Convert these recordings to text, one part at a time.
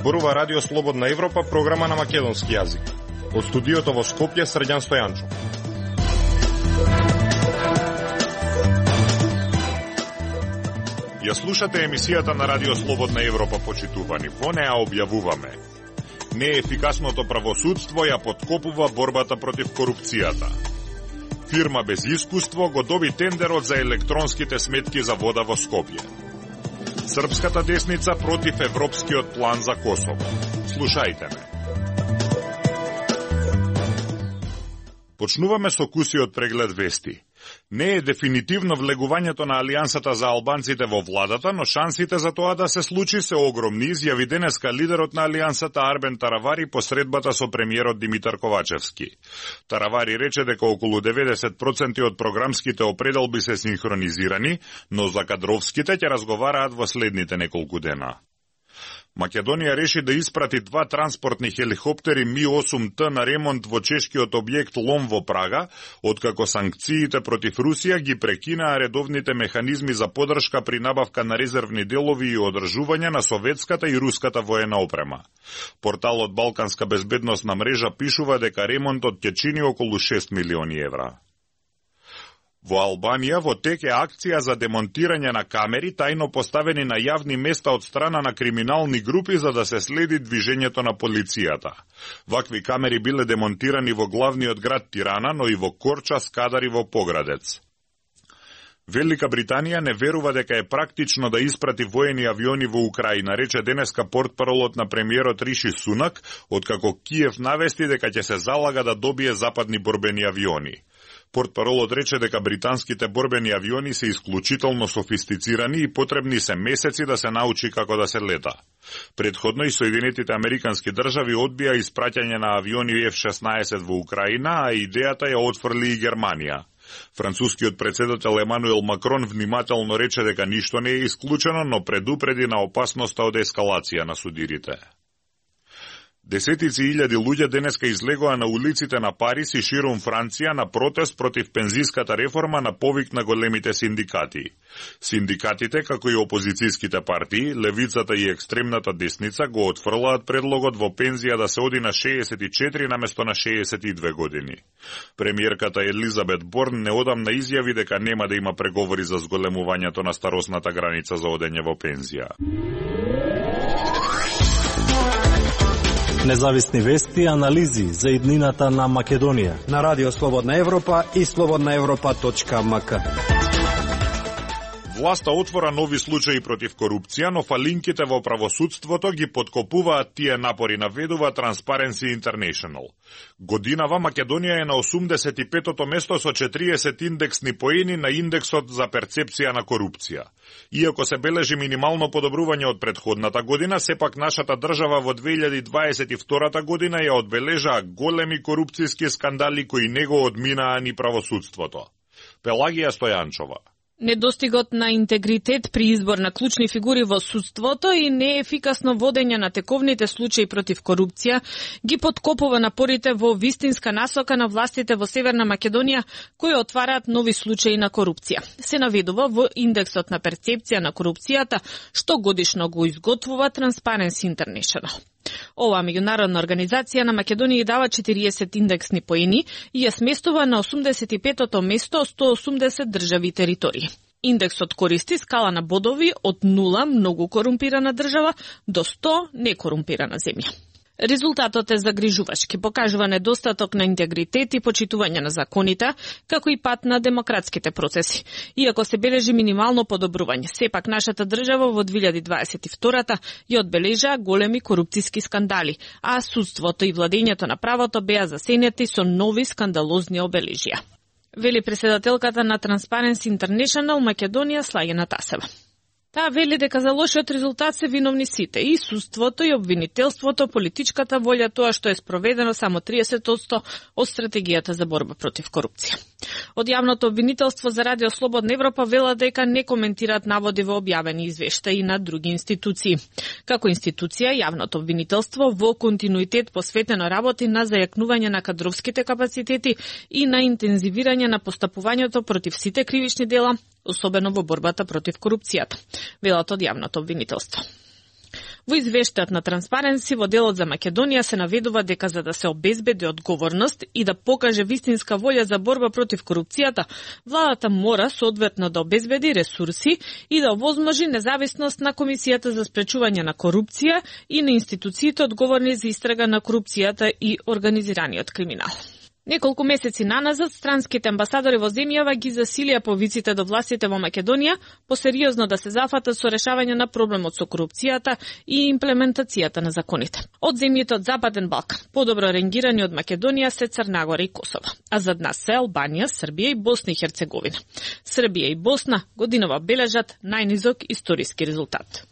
зборува Радио Слободна Европа, програма на македонски јазик. Од студиото во Скопје, Срđan Стојанчов. Ја слушате емисијата на Радио Слободна Европа, почитувани. Во неа објавуваме: неефикасното правосудство ја подкопува борбата против корупцијата. Фирма без искуство го доби тендерот за електронските сметки за вода во Скопје. Српската десница против европскиот план за Косово. Слушајте ме. Почнуваме со кусиот преглед вести. Не е дефинитивно влегувањето на Алијансата за албанците во владата, но шансите за тоа да се случи се огромни, изјави денеска лидерот на Алијансата Арбен Таравари по средбата со премиерот Димитар Ковачевски. Таравари рече дека околу 90% од програмските определби се синхронизирани, но за кадровските ќе разговараат во следните неколку дена. Македонија реши да испрати 2 транспортни хеликоптери Ми-8Т на ремонт во чешкиот објект Лом во Прага, откако санкциите против Русија ги прекинаа редовните механизми за подршка при набавка на резервни делови и одржување на советската и руската воена опрема. Порталот Балканска безбедносна мрежа пишува дека ремонтот ќе чини околу 6 милиони евра. Во Албанија во тек е акција за демонтирање на камери тајно поставени на јавни места од страна на криминални групи за да се следи движењето на полицијата. Вакви камери биле демонтирани во главниот град Тирана, но и во Корча, Скадар и во Поградец. Велика Британија не верува дека е практично да испрати воени авиони во Украина, рече денеска портпаролот на премиерот Риши Сунак, откако Киев навести дека ќе се залага да добие западни борбени авиони. Портпаролот рече дека британските борбени авиони се исклучително софистицирани и потребни се месеци да се научи како да се лета. Предходно и Соединетите Американски држави одбија испраќање на авиони F-16 во Украина, а идејата ја отфрли и Германија. Францускиот председател Емануел Макрон внимателно рече дека ништо не е исклучено, но предупреди на опасноста од ескалација на судирите. Десетици илјади луѓе денеска излегоа на улиците на Париз и ширум Франција на протест против пензиската реформа на повик на големите синдикати. Синдикатите, како и опозицијските партии, левицата и екстремната десница го отфрлаат предлогот во пензија да се оди на 64 наместо на 62 години. Премиерката Елизабет Борн неодамна изјави дека нема да има преговори за зголемувањето на старосната граница за одење во пензија. Независни вести и анализи за иднината на Македонија на Радио Слободна Европа и slobodnaevropa.mk. Власта отвора нови случаи против корупција, но фалинките во правосудството ги подкопуваат тие напори, наведува Transparency International. Годинава Македонија е на 85-то место со 40 индексни поени на индексот за перцепција на корупција. Иако се бележи минимално подобрување од претходната година, сепак нашата држава во 2022 година ја одбележаа големи корупцијски скандали кои не го одминаа ни правосудството. Пелагија Стојанчова. Недостигот на интегритет при избор на клучни фигури во судството и неефикасно водење на тековните случаи против корупција ги подкопува напорите во вистинска насока на властите во Северна Македонија, кои отвараат нови случаи на корупција. Се наведува во индексот на перцепција на корупцијата, што годишно го изготвува Transparency International. Оваа меѓународна организација на Македонија дава 40 индексни поени и ја сместува на 85-то место од 180 држави и територии. Индексот користи скала на бодови од 0 многу корумпирана држава до 100 некорумпирана земја. Резултатот е загрижувачки, покажува недостаток на интегритет и почитување на законите, како и пат на демократските процеси. Иако се бележи минимално подобрување, сепак нашата држава во 2022 ја одбележаа големи корупцијски скандали, а судството и владењето на правото беа засенети со нови скандалозни обележија. Вели председателката на Transparency International Македонија Слагена Тасева. Таа вели дека за лошиот резултат се виновни сите, и судството, и обвинителството, политичката волја, тоа што е спроведено само 30% од стратегијата за борба против корупција. Од јавното обвинителство за Радио Слободна Европа вела дека не коментираат наводи во објавени извештаи на други институции. Како институција, јавното обвинителство во континуитет посветено работи на зајакнување на кадровските капацитети и на интензивирање на постапувањето против сите кривични дела, особено во борбата против корупцијата, велат од јавното обвинителство. Во извештајот на Транспаренси во делот за Македонија се наведува дека за да се обезбеди одговорност и да покаже вистинска волја за борба против корупцијата, владата мора соодветно да обезбеди ресурси и да овозможи независност на Комисијата за спречување на корупција и на институциите одговорни за истрага на корупцијата и организираниот криминал. Неколку месеци наназад, странските амбасадори во земјава ги засилија повиците до властите во Македонија посериозно да се зафатат со решавање на проблемот со корупцијата и имплементацијата на законите. Од земјите од Западен Балкан, подобро ренгирани од Македонија се Црна Гора и Косово, а зад нас се Албанија, Србија и Босна и Херцеговина. Србија и Босна годинава бележат најнизок историски резултат.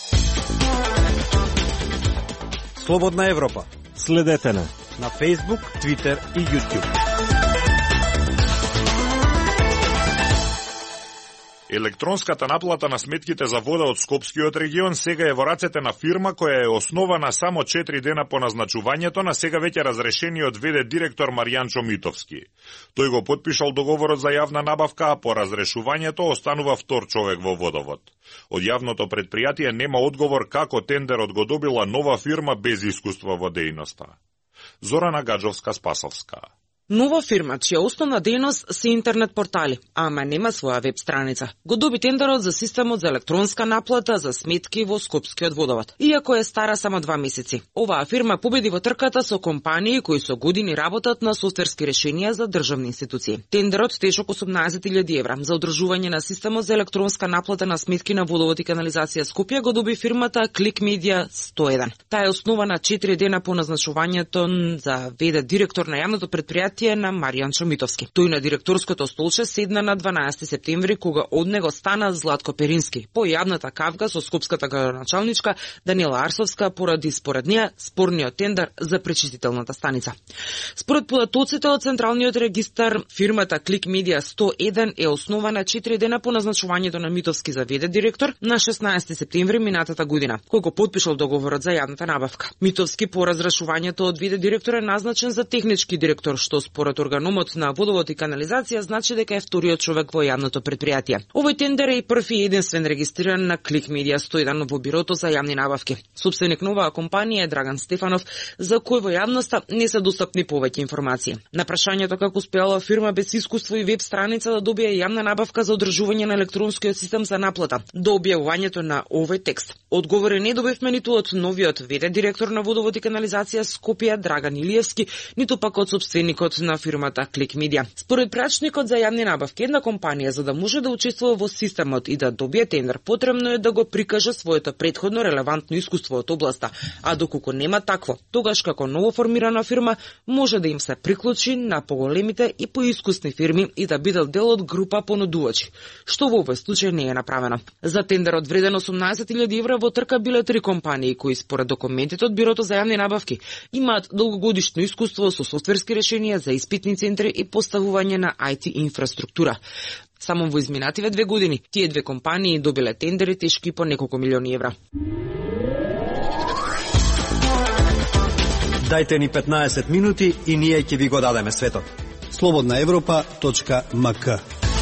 Слободна Европа. Следете на Facebook, Twitter и YouTube. Електронската наплата на сметките за вода од Скопскиот регион сега е во рацете на фирма која е основана само 4 дена по назначувањето на сега веќе разрешениот ВД директор Маријанчо Митовски. Тој го потпишал договорот за јавна набавка, а по разрешувањето останува втор човек во водовод. Од јавното предпријатие нема одговор како тендерот го добила нова фирма без искуство во дејноста. Зорана Гаджовска-Спасовска. Нова фирма, чија основна дејност се интернет портали, ама нема своја веб страница, го доби тендерот за системот за електронска наплата за сметки во Скопскиот водовод. Иако е стара само 2 месеци, оваа фирма победи во трката со компании кои со години работат на софтверски решенија за државни институции. Тендерот тешок 18.000 евра за одржување на системот за електронска наплата на сметки на водовод и канализација Скопје го доби фирмата Click Media 101. Таа е основана 4 дена по назначувањето за ВД директор на јавното предпријатие на Маријанчо Митовски. Тој на директорското столче седна на 12 септември, кога од него стана Златко Перински, по јавната кавга со скопската градоначалничка Данила Арсовска поради според неа спорниот тендер за пречистителната станица. Според податоците од Централниот регистар, фирмата Click Media 101 е основана 4 дена по назначувањето на Митовски за ВД директор на 16 септември минатата година, кој го потпишал договорот за јавната набавка. Митовски по разрешувањето од ВД директор е назначен за технички директор, што според органумот на водовод и канализација значи дека е вториот човек во јавното предпријатие. Овој тендер е и први и единствен регистриран на Click Media 101 во бирото за јавни набавки. Собственик на оваа компанија е Драган Стефанов, за кој во јавноста не се достапни повеќе информации. На прашањето како успеала фирма без искуство и веб страница да добие јавна набавка за одржување на електронскиот систем за наплата до објавувањето на овој текст, одговори не добивме ниту од новиот ВД директор на водовод и канализација Скопје Драган Илиевски, ниту пак од собственикот на фирмата Click Media. Според прачникот за јавни набавки, една компанија за да може да учествува во системот и да добие тендер, потребно е да го прикаже своето претходно релевантно искуство од областа, а доколку нема такво, тогаш како новоформирана фирма може да им се приклучи на поголемите и поискусни фирми и да биде дел од група понудувачи, што во овој случај не е направено. За тендерот вреден 18.000 евра во трка биле 3 компании кои според документите од бирото за јавни набавки имаат долгогодишно искуство со софтверски решенија за испитни центри и поставување на IT инфраструктура. Само во изминативе 2 години, тие 2 компании добиле тендери тешки по неколку милиони евра. Дајте ни 15 минути и ние ќе ви го дадеме светот. slobodnaevropa.mk.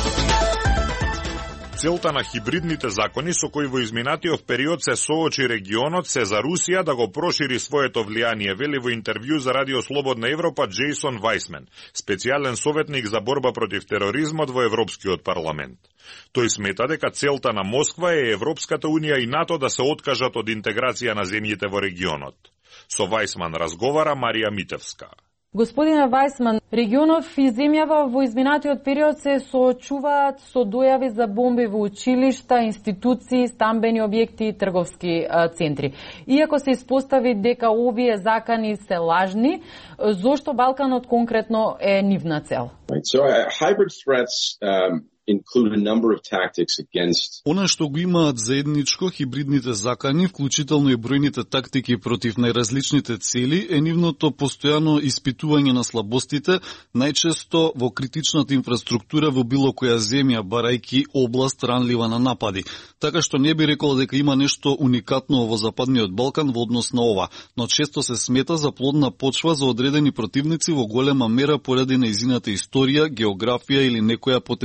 Целта на хибридните закони со кои во изминатиот период се соочи регионот се за Русија да го прошири своето влијание, вели во интервју за Радио Слободна Европа Джейсон Вајсмен, специјален советник за борба против тероризмот во Европскиот парламент. Тој смета дека целта на Москва е Европската унија и НАТО да се откажат од интеграција на земјите во регионот. Со Вајсман разговара Марија Митевска. Господине Вајсман, регионов и земјава во изминатиот период се соочуваат со дојави за бомби во училишта, институции, стамбени објекти и трговски центри. Иако се испостави дека овие закани се лажни, зошто Балканот конкретно е нивна цел? So hybrid threats include a number of tactics against. Она што го имаат заедничко хибридните закани, вклучително и бројните тактики против најразличните цели, е нивното постојано испитување на слабостите, најчесто во критичната инфраструктура во било која земја, барајки област ранлива на напади. Така што не би рекол дека има нешто уникатно во Западниот Балкан во однос на ова, но често се смета за плодна почва за одредени противници во голема мера поради нејзината историја, географија или некоја потенцијално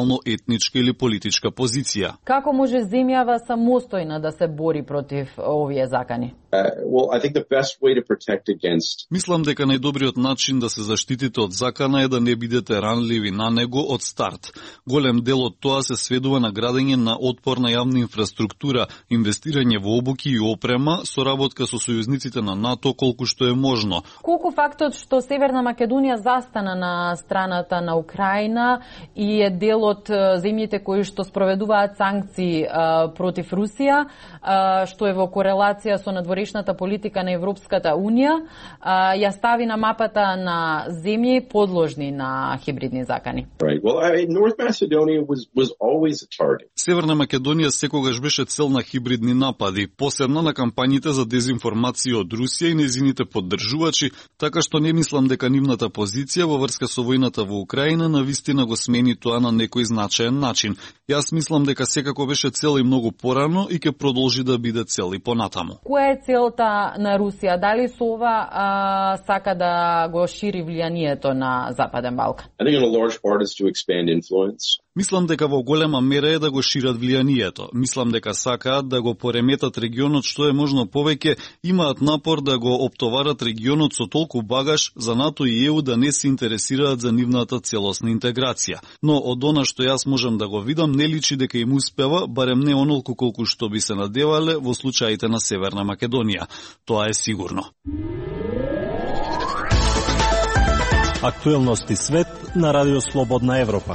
национално, етничка или политичка позиција. Како може земјава самостојна да се бори против овие закани? Well, I think the best way to protect against... Мислам дека најдобриот начин да се заштитите од закана е да не бидете ранливи на него од старт. Голем дел од тоа се сведува на градење на отпорна јавна инфраструктура, инвестирање во обуки и опрема, соработка со сојузниците на НАТО колку што е можно. Колку фактот што Северна Македонија застана на страната на Украина и е дел од земјите кои што спроведуваат санкции против Русија, што е во корелација со надворешната политика на Европската Унија, ја стави на мапата на земји подложни на хибридни закани. Right. Well, North Macedonia was always a target. Северна Македонија секогаш беше цел на хибридни напади, посебно на кампањите за дезинформација од Русија и незините поддржувачи, така што не мислам дека нивната позиција во врска со војната во Украина навистина го смени тоа на некој значаен начин. Јас мислам дека секако беше цел и многу порано и ќе продолжи да биде цел и понатаму. Која е целта на Русија? Дали со ова сака да го шири влијанието на Западен Балкан? I think in a large part is to expand influence. Мислам дека во голема мера е да го шират влијанието. Мислам дека сакаат да го пореметат регионот што е можно повеќе, имаат напор да го оптоварат регионот со толку багаж за НАТО и ЕУ да не се интересираат за нивната целосна интеграција. Но од она што јас можам да го видам, не личи дека им успева, барем не онолку колку што би се надевале во случаите на Северна Македонија. Тоа е сигурно. Актуелности свет на Радио Слободна Европа.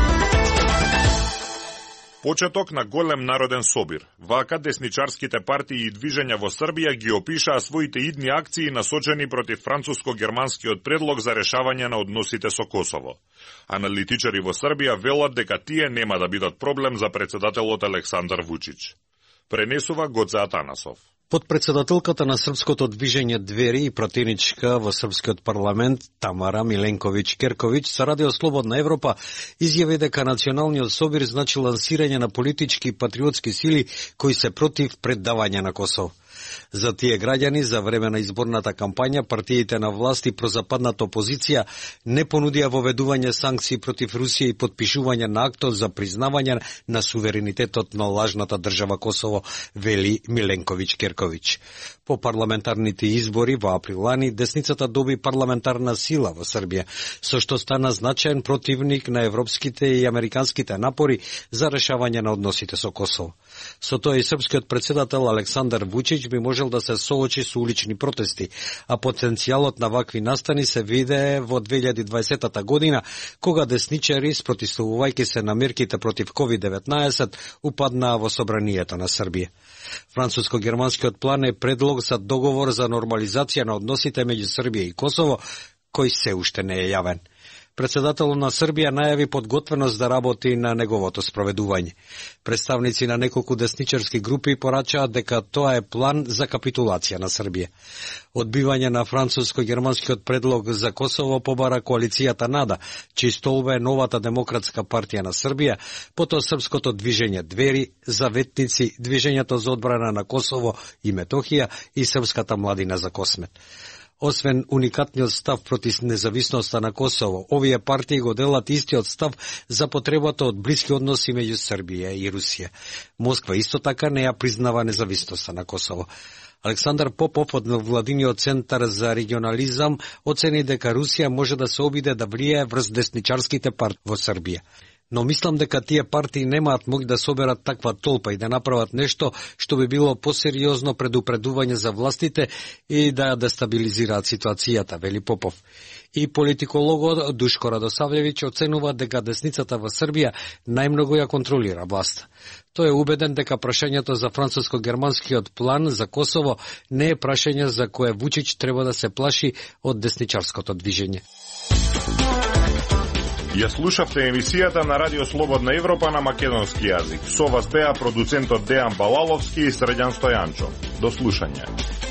Почеток на голем народен собир. Вака десничарските партии и движења во Србија ги опишаа своите идни акции насочени против француско-германскиот предлог за решавање на односите со Косово. Аналитичари во Србија велат дека тие нема да бидат проблем за председателот Александар Вучич. Пренесува Гоце Атанасов. Подпредседателката на српското движење Двери и противничка во српскиот парламент Тамара Миленковиќ-Керковиќ со Радио Слободна Европа изјави дека националниот собир значи лансирање на политички и патриотски сили кои се против предавање на Косово. За тие граѓани, за време на изборната кампања, партиите на власт и прозападната опозиција не понудија воведување санкции против Русија и подпишување на актот за признавање на суверенитетот на лажната држава Косово, вели Миленковиќ-Керковиќ. По парламентарните избори во април лани, десницата доби парламентарна сила во Србија, со што стана значаен противник на европските и американските напори за решавање на односите со Косово. Со тоа и српскиот председател Александар Вучич би можел да се соочи со улични протести, а потенцијалот на вакви настани се виде во 2020 година, кога десничари, спротивувајќи се на мерките против COVID-19, упаднаа во собранието на Србија. Француско-германскиот план е предлог за договор за нормализација на односите меѓу Србија и Косово, кој се уште не е јавен. Председателот на Србија најави подготвеност да работи на неговото спроведување. Представници на неколку десничарски групи порачаат дека тоа е план за капитулација на Србија. Одбивање на француско-германскиот предлог за Косово побара коалицијата НАДА, чиј столб е новата демократска партија на Србија, потоа српското движење Двери, Заветници, движењето за одбрана на Косово и Метохија и Српската младина за Космет. Освен уникатниот став против независноста на Косово, овие партии го делат истиот став за потребата од блиски односи меѓу Србија и Русија. Москва исто така не ја признава независноста на Косово. Александар Попов од Владиниот центар за регионализам оцени дека Русија може да се обиде да влијае врз десничарските партии во Србија. Но мислам дека тие партии немаат моќ да соберат таква толпа и да направат нешто што би било посериозно предупредување за властите и да ја дестабилизираат ситуацијата, вели Попов. И политикологот Душко Радосавлевиќ оценува дека десницата во Србија најмногу ја контролира власта. Тој е убеден дека прашањето за француско-германскиот план за Косово не е прашање за кое Вучич треба да се плаши од десничарското движење. Ја слушавте емисијата на Радио Слободна Европа на македонски јазик. Со вас беа продуцентот Дејан Балаловски и Срđan Стојанчо. До слушање.